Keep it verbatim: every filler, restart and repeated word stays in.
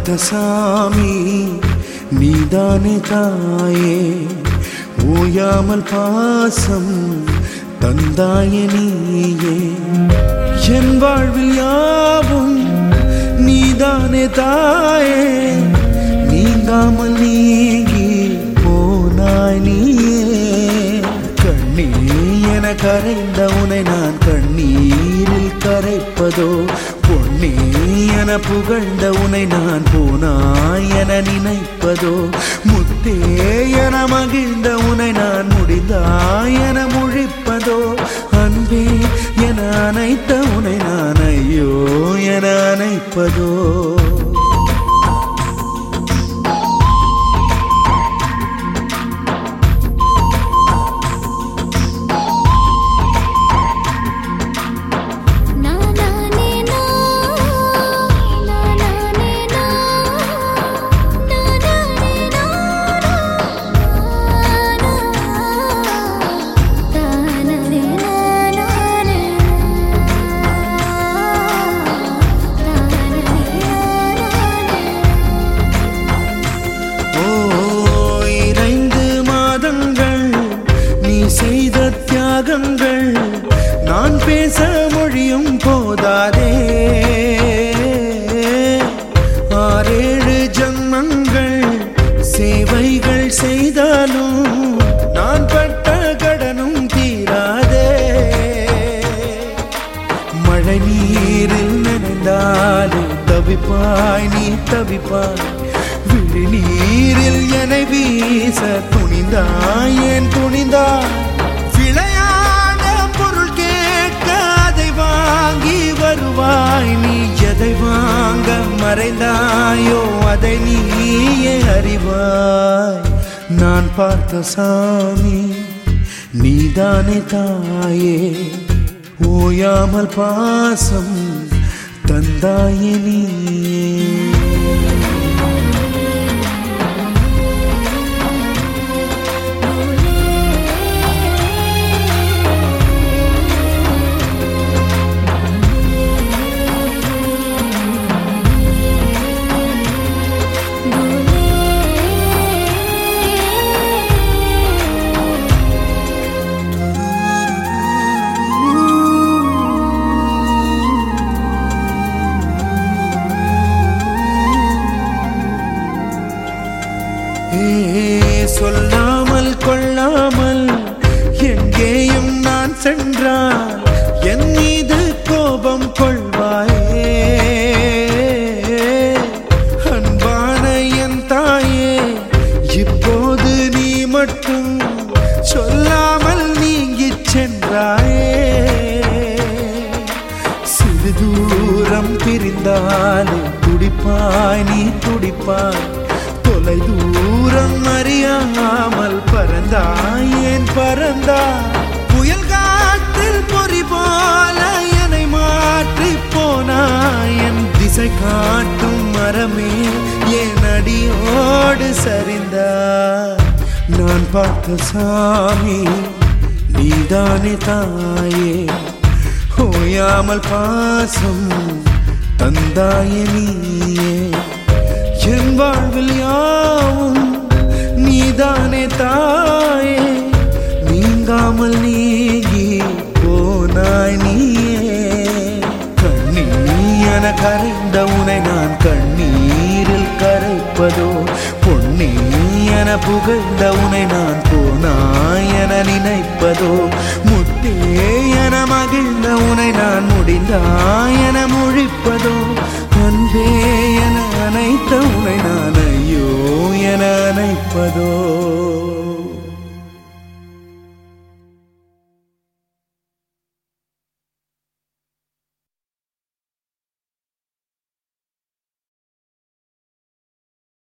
பார்த்த சாமி நீதானே தாயே, ஓயாமல் பாசம் தந்தாயே நீயே. என் வாழ்வில் யாவும் நீதானே தாயே, நீங்காமல் நீங்கி போனாய் நீயே. கண்ணீர் என கரைந்த உனை நான் கண்ணீரில் கரைப்பதோ, பொன்னே என புகழ்ந்த உனை நான் போனாய் என நினைப்பதோ, முத்தே என மகிழ்ந்த உனை நான் முடிந்தாய் என முழிப்பதோ, அன்பே என அனைத்த உனை நான் ஐயோ என அணைப்பதோ. செய்த தியாகங்கள் நான் பேச மொழியும் போதாதே, ஆறேழு ஜன்மங்கள் சேவைகள் செய்தாலும் நான் பட்ட கடனும் தீராதே. மழை நீரில் நனைந்தாலே தவிப்பாய் நீ தவிப்பாய், விழி நீரில் என்னை வீச துணிந்தாய் ஏன் துணிந்தாய். விளையாட பொருள் கேட்க அதை வாங்கி வருவாய் நீ, எதை வாங்க மறைந்தாயோ அதை நீயே அறிவாய். நான் பார்த்த சாமி நீதானே தாயே, ஓயாமல் பாசம் தந்தாயே நீயே. சொல்லாமல் கொள்ளாமல் எங்கேயும் நான் சென்றால் என் மீது கோபம் கொள்வாயே. அன்பான என் தாயே, இப்போது நீ மட்டும் சொல்லாமல் நீங்கி சென்றாயே. சிறு தூரம் பிரிந்தாலே துடிப்பாய் நீ துடிப்பாய், தொலை தூரம் அறியாமல் பறந்தாய் ஏன் பறந்தாய். புயல் காற்றில் பொறி போல என்னை மாற்றி போனாய், என் திசை காட்டும் மரமே என் அடியோடு சரிந்தாய். நான் பார்த்த சாமி நீதானே தாயே, ஓயாமல் பாசம் தந்தாயே நீயே. என் வாழ்வில் யாவும் நீதானே தாயே, நீங்காமல் நீங்கி போனாய் நீயே. கண்ணீர் என கரைந்த உனை நான் கண்ணீரில் கரைப்பதோ, பொன்னே என புகழ்ந்த உனை நான் போனாய் என நினைப்பதோ, முத்தே என மகிழ்ந்த உனை நான் முடிந்தாய் என முழிப்பதோ, அன்பே என அனைத்த உனை நான் ஐயோ என அணைப்பதோ.